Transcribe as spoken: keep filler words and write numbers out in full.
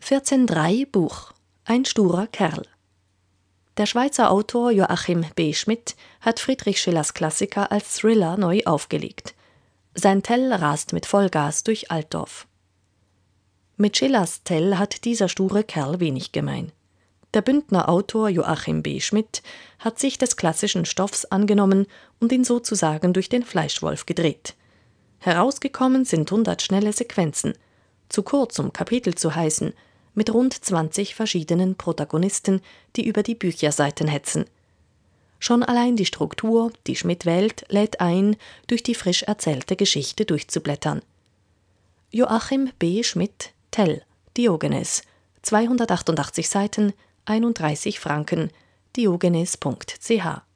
vierzehn drei Buch Ein sturer Kerl. Der Schweizer Autor Joachim B. Schmidt hat Friedrich Schillers Klassiker als Thriller neu aufgelegt. Sein Tell rast mit Vollgas durch Altdorf. Mit Schillers Tell hat dieser sture Kerl wenig gemein. Der Bündner Autor Joachim B. Schmidt hat sich des klassischen Stoffs angenommen und ihn sozusagen durch den Fleischwolf gedreht. Herausgekommen sind hundert schnelle Sequenzen, zu kurz, um Kapitel zu heißen, mit rund zwanzig verschiedenen Protagonisten, die über die Bücherseiten hetzen. Schon allein die Struktur, die Schmidt wählt, lädt ein, durch die frisch erzählte Geschichte durchzublättern. Joachim B. Schmidt, Tell, Diogenes, zweihundertachtundachtzig Seiten, einunddreißig Franken, diogenes punkt c h